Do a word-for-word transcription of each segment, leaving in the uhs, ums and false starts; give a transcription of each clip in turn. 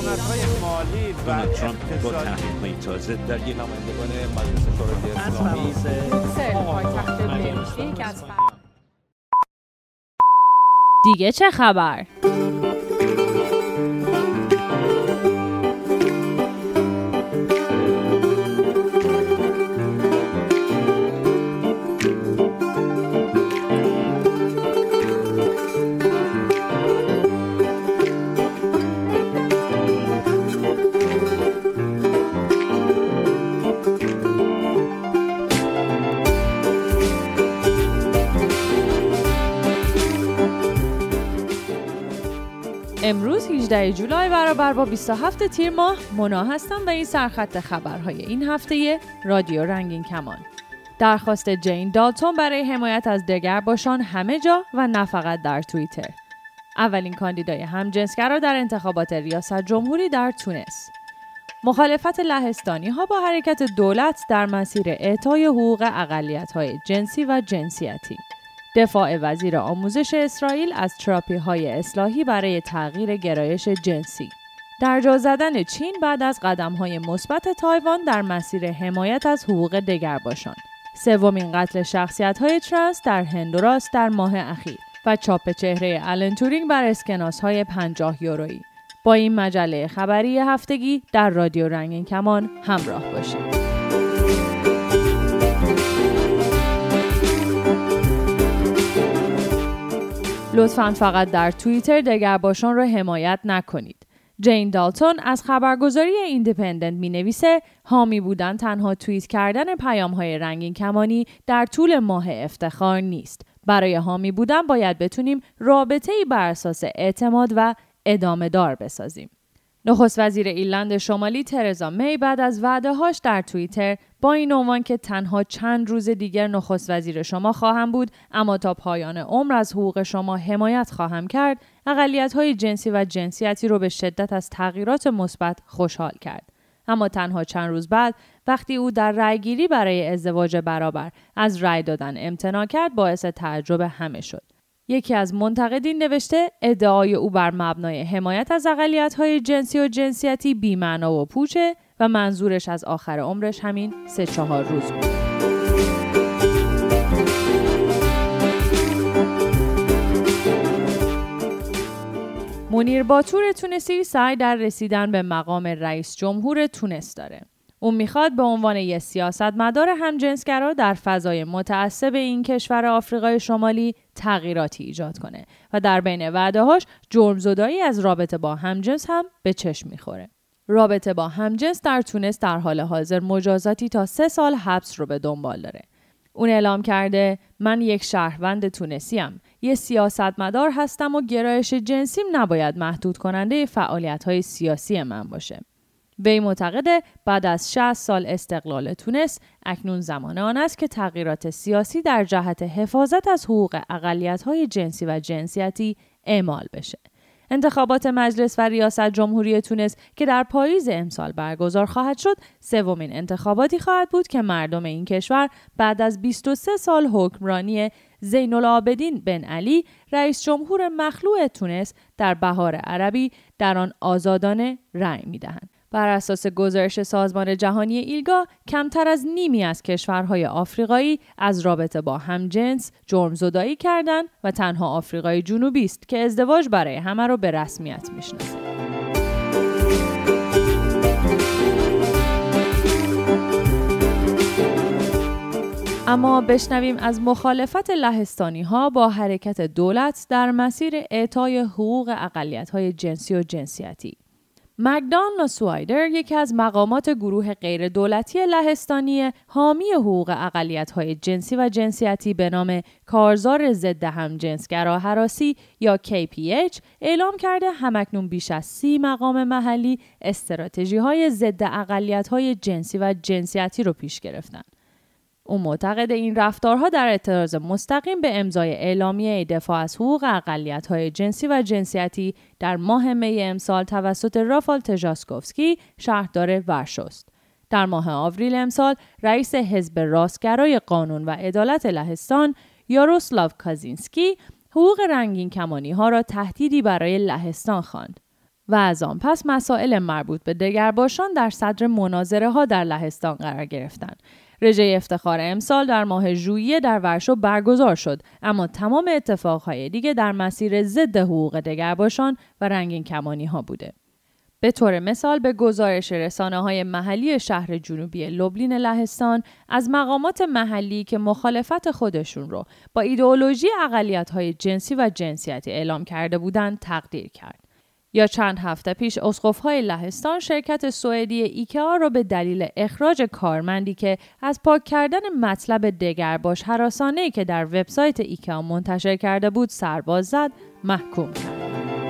خشونت‌های مالی و ترامپ با تحریم‌های تازه در یک نمایندگان مجلس شورای اسلامی بروکسل پایتخت بلژیک از دیگه چه خبر؟ امروز هجدهم جولای برابر با بیست و هفتم تیر ماه مونا هستم و این سرخط خبرهای این هفته رادیو رنگین کمان. درخواست جین دالتون برای حمایت از دگرباشان همه جا و نه فقط در توییتر. اولین کاندیدای همجنسگرا در انتخابات ریاست جمهوری در تونس. مخالفت لهستانی ها با حرکت دولت در مسیر اعطای حقوق اقلیت‌های جنسی و جنسیتی. دفاع وزیر آموزش اسرائیل از تراپی‌های اصلاحی برای تغییر گرایش جنسی. درجا زدن چین بعد از قدم‌های مثبت تایوان در مسیر حمایت از حقوق دگرباشان. سومین قتل شخصیت‌های ترنس در هندوراس در ماه اخیر و چاپ چهره آلن تورینگ بر اسکناس‌های پنجاه یورویی. با این مجله خبری هفتگی در رادیو رنگین کمان همراه باشید. لطفاً فقط در توییتر دگرباشان را حمایت نکنید. جین دالتون از خبرگزاری ایندیپندنت می‌نویسه حامی بودن تنها توییت کردن پیام‌های رنگین کمانی در طول ماه افتخار نیست. برای حامی بودن باید بتونیم رابطه‌ای بر اساس اعتماد و ادامه دار بسازیم. نخست وزیر ایرلند شمالی ترزا می بعد از وعده‌هاش در توییتر با این عنوان که تنها چند روز دیگر نخست وزیر شما خواهم بود اما تا پایان عمر از حقوق شما حمایت خواهم کرد، اقلیت‌های جنسی و جنسیتی رو به شدت از تغییرات مثبت خوشحال کرد. اما تنها چند روز بعد وقتی او در رأیگیری برای ازدواج برابر از رأی دادن امتناع کرد باعث تعجب همه شد. یکی از منتقدین نوشته ادعای او بر مبنای حمایت از اقلیت‌های جنسی و جنسیتی بی‌معنا و پوچه و منظورش از آخر عمرش همین سه چهار روز بود. منیر باتور تونسی سعی در رسیدن به مقام رئیس جمهور تونس داره. اون میخواد به عنوان یک سیاستمدار همجنسگرا در فضای متعصب این کشور آفریقای شمالی تغییراتی ایجاد کنه و در بین وعده‌هاش جرمزدایی از رابطه با همجنس هم به چشم میخوره. رابطه با همجنس در تونس در حال حاضر مجازاتی تا سه سال حبس رو به دنبال داره. اون اعلام کرده من یک شهروند تونسیم، یه سیاستمدار هستم و گرایش جنسیم نباید محدود کننده فعالیت‌های سیاسی من باشه. وی معتقده بعد از شصت سال استقلال تونس اکنون زمان آن است که تغییرات سیاسی در جهت حفاظت از حقوق اقلیت‌های جنسی و جنسیتی اعمال بشه. انتخابات مجلس و ریاست جمهوری تونس که در پاییز امسال برگزار خواهد شد، سومین انتخاباتی خواهد بود که مردم این کشور بعد از بیست و سه سال حکمرانی زین العابدین بن علی رئیس جمهور مخلوع تونس در بهار عربی در آن آزادانه رأی می‌دهند. بر اساس گزارش سازمان جهانی ایلگا، کمتر از نیمی از کشورهای آفریقایی از رابطه با همجنس جرمزدایی کردند و تنها آفریقای جنوبی است که ازدواج برای همه را به رسمیت میشناسه. اما بشنویم از مخالفت لهستانی ها با حرکت دولت در مسیر اعطای حقوق اقلیت‌های جنسی و جنسیتی. مگدان لاسوایدر، یکی از مقامات گروه غیر دولتی لهستانی حامی حقوق اقلیت‌های جنسی و جنسیتی به نام کارزار ضد همجنسگرا هراسی یا کی پی اچ، اعلام کرده همکنون بیش از سی مقام محلی استراتژی‌های ضد اقلیت‌های جنسی و جنسیتی رو پیش گرفتن. او معتقد این رفتارها در اعتراض مستقیم به امضای اعلامیه دفاع از حقوق اقلیت‌های جنسی و جنسیتی در ماه می امسال توسط رافال تژاسکوفسکی شهردار ورشوست. در ماه آوریل امسال رئیس حزب راستگرای قانون و عدالت لهستان یاروسلاو کازینسکی حقوق رنگین کمانی ها را تهدیدی برای لهستان خواند. و از آن پس مسائل مربوط به دگرباشان در صدر مناظره ها در لهستان قرار گرفتند. رژه افتخار امسال در ماه ژوئیه در ورشو برگزار شد، اما تمام اتفاقهای دیگه در مسیر ضد حقوق دگرباشان و رنگین کمانی ها بوده. به طور مثال به گزارش رسانه‌های محلی شهر جنوبی لوبلین لهستان از مقامات محلی که مخالفت خودشون رو با ایدئولوژی اقلیت‌های جنسی و جنسیتی اعلام کرده بودند تقدیر کرد. یا چند هفته پیش اسقف‌های لهستان شرکت سوئدی ایکئا را به دلیل اخراج کارمندی که از پاک کردن مطلب دگرباش هراسانه‌ای که در وبسایت ایکئا منتشر کرده بود سرباز زد، محکوم کرد.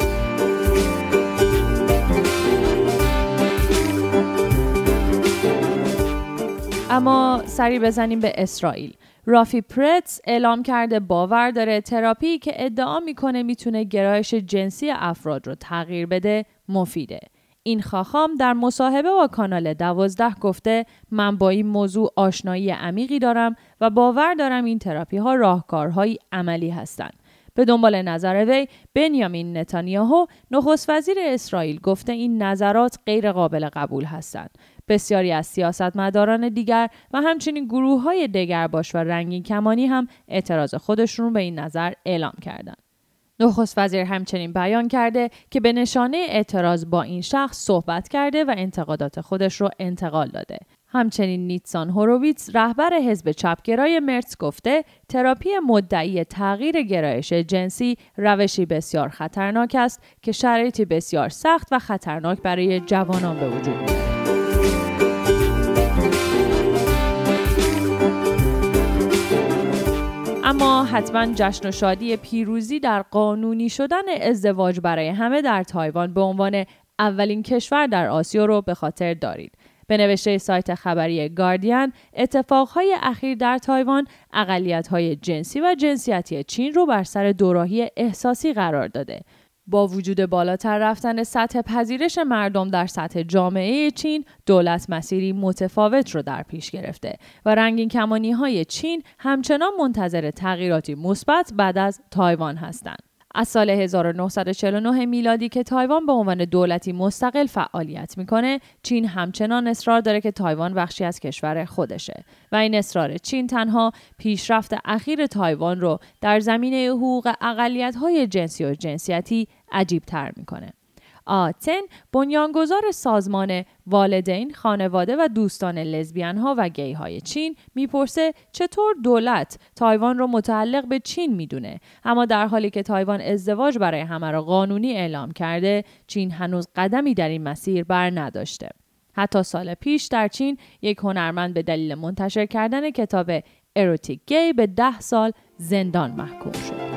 اما سری بزنیم به اسرائیل. رافی پرتز اعلام کرده باور داره تراپی که ادعا میکنه میتونه گرایش جنسی افراد رو تغییر بده مفیده. این خاخام در مصاحبه با کانال دوازده گفته من با این موضوع آشنایی عمیقی دارم و باور دارم این تراپی ها راهکارهای عملی هستند. به دنبال نظر وی، بنیامین نتانیاهو نخست وزیر اسرائیل گفته این نظرات غیر قابل قبول هستند. بسیاری از سیاستمداران دیگر و همچنین گروه‌های دگرباش و رنگین کمانی هم اعتراض خودشون به این نظر اعلام کردند. نخست وزیر همچنین بیان کرده که به نشانه اعتراض با این شخص صحبت کرده و انتقادات خودش رو انتقال داده. همچنین نیتسان هوروویتز رهبر حزب چپگرای مرتس گفته تراپی مدعی تغییر گرایش جنسی روشی بسیار خطرناک است که شرایطی بسیار سخت و خطرناک برای جوانان به وجود می‌آورد. اما حتما جشن و شادی پیروزی در قانونی شدن ازدواج برای همه در تایوان به عنوان اولین کشور در آسیا رو به خاطر دارید. به نوشته سایت خبری گاردین، اتفاقهای اخیر در تایوان اقلیت‌های جنسی و جنسیتی چین رو بر سر دوراهی احساسی قرار داده. با وجود بالاتر رفتن سطح پذیرش مردم در سطح جامعه چین، دولت مسیری متفاوت رو در پیش گرفته و رنگین کمانی‌های چین همچنان منتظر تغییراتی مثبت بعد از تایوان هستند. از سال هزار و نهصد و چهل و نه میلادی که تایوان به عنوان دولتی مستقل فعالیت میکنه، چین همچنان اصرار داره که تایوان بخشی از کشور خودشه و این اصرار چین تنها پیشرفت اخیر تایوان رو در زمینه حقوق اقلیت‌های جنسی و جنسیتی عجیب تر میکنه. آتن بنیانگذار سازمان والدین، خانواده و دوستان لزبیان ها و گی های چین میپرسه چطور دولت تایوان رو متعلق به چین میدونه، اما در حالی که تایوان ازدواج برای همه را قانونی اعلام کرده، چین هنوز قدمی در این مسیر بر نداشته. حتی سال پیش در چین یک هنرمند به دلیل منتشر کردن کتاب اروتیک گی به ده سال زندان محکوم شد.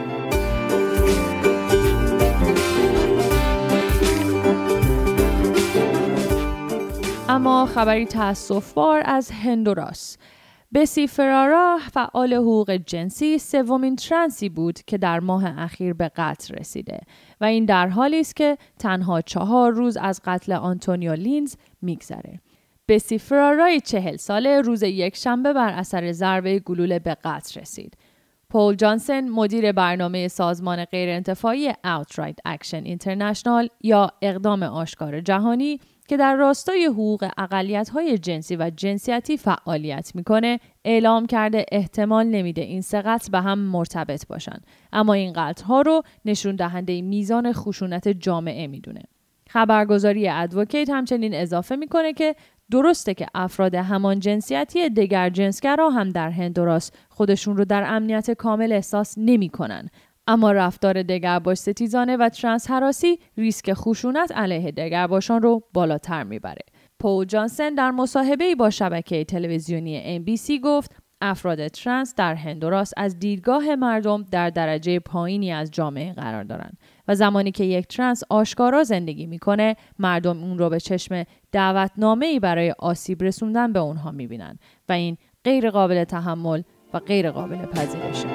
اما خبری تأسف‌بار از هندوراس. بسی فرارا، فعال حقوق جنسی، سومین ترنسی بود که در ماه اخیر به قتل رسیده و این در حالی است که تنها چهار روز از قتل آنتونیو لینز میگذره. بسی فرارای چهل ساله روز یک شنبه بر اثر ضربه گلوله به قتل رسید. پول جانسن، مدیر برنامه سازمان غیرانتفاعی Outright Action International یا اقدام آشکار جهانی که در راستای حقوق اقلیت‌های جنسی و جنسیتی فعالیت میکنه، اعلام کرده احتمال نمیده این سه قتل به هم مرتبط باشن، اما این قتل‌ها رو نشون دهنده میزان خشونت جامعه میدونه. خبرگزاری ادوکیت همچنین اضافه میکنه که درسته که افراد همان جنسیتی دیگر جنسگرا هم در هندوراس خودشون رو در امنیت کامل احساس نمی‌کنن، اما رفتار دگرباش ستیزانه و ترنس هراسی ریسک خشونت علیه دگرباشان رو بالاتر میبره. پول جانسن در مصاحبه‌ای با شبکه تلویزیونی ام بی سی گفت افراد ترنس در هندوراس از دیدگاه مردم در درجه پایینی از جامعه قرار دارند و زمانی که یک ترنس آشکارا زندگی میکنه، مردم اون رو به چشم دعوتنامه‌ای برای آسیب رسوندن به اونها میبینن و این غیر قابل تحمل و غیر قابل پذیرشه.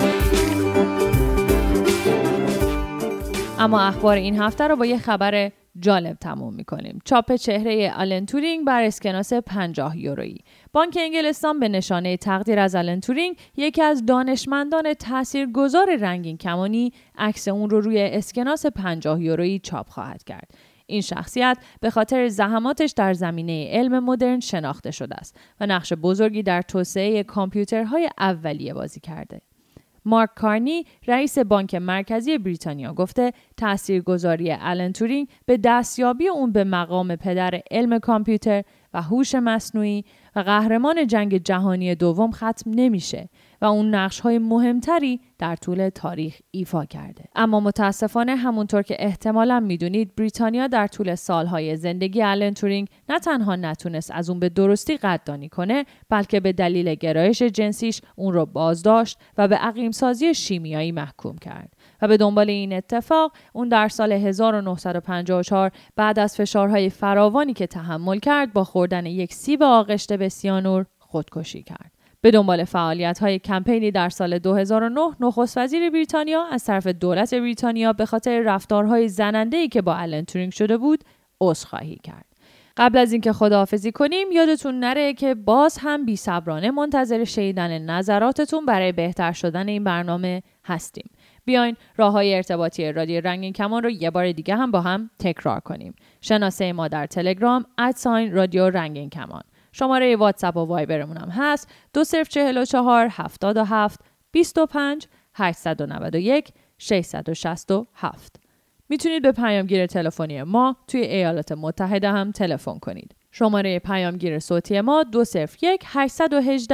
اما اخبار این هفته رو با یه خبر جالب تموم میکنیم. چاپ چهره آلن تورینگ بر اسکناس پنجاه یورویی. بانک انگلستان به نشانه تقدیر از آلن تورینگ، یکی از دانشمندان تاثیرگذار رنگین کمانی، عکس اون رو روی اسکناس پنجاه یورویی چاپ خواهد کرد. این شخصیت به خاطر زحماتش در زمینه علم مدرن شناخته شده است و نقش بزرگی در توسعه کامپیوترهای اولیه بازی کرده. مارک کارنی، رئیس بانک مرکزی بریتانیا، گفته تاثیرگذاری آلن تورینگ به دستیابی اون به مقام پدر علم کامپیوتر و هوش مصنوعی و قهرمان جنگ جهانی دوم ختم نمیشه و اون نقش‌های مهمتری در طول تاریخ ایفا کرده. اما متاسفانه همونطور که احتمالاً میدونید، بریتانیا در طول سالهای زندگی آلن تورینگ نه تنها نتونست از اون به درستی قدردانی کنه، بلکه به دلیل گرایش جنسیش اون رو بازداشت و به عقیم‌سازی شیمیایی محکوم کرد. و به دنبال این اتفاق اون در سال هزار و نهصد و پنجاه و چهار بعد از فشارهای فراوانی که تحمل کرد، با خوردن یک سیب آغشته به سیانور خودکشی کرد. به دنبال فعالیت‌های کمپینی در سال دو هزار و نه، نخست وزیر بریتانیا از طرف دولت بریتانیا به خاطر رفتارهای زننده‌ای که با آلن تورینگ شده بود، عذرخواهی کرد. قبل از اینکه خداحافظی کنیم، یادتون نره که باز هم بی‌صبرانه منتظر شنیدن نظراتتون برای بهتر شدن این برنامه هستیم. بیاین راه‌های ارتباطی رادیو رنگین کمان رو یه بار دیگه هم با هم تکرار کنیم. شناسه ما در تلگرام ات رادیو رنگین کمان. شماره واتساپ و وایبرمون هم هست دو صفر چهل و چهار هفتاد و هفت بیست و پنج هشتصد و نود و یک ششصد و شصت و هفت. میتونید به پیامگیر تلفنی ما توی ایالات متحده هم تلفن کنید. شماره پیامگیر صوتی ما دو صفر یک هشت یک هشت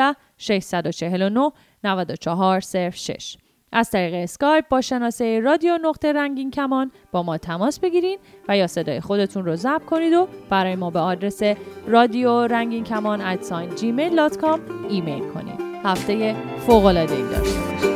شش چهار نه نه چهار صفر شش. از طریق اسکایپ با شناسه رادیو نقطه رنگین کمان با ما تماس بگیرین و یا صدای خودتون رو ضبط کنید و برای ما به آدرس رادیو رنگین کمان ات جیمیل دات کام ایمیل کنید. هفته فوق‌العاده‌ای داشته باشید.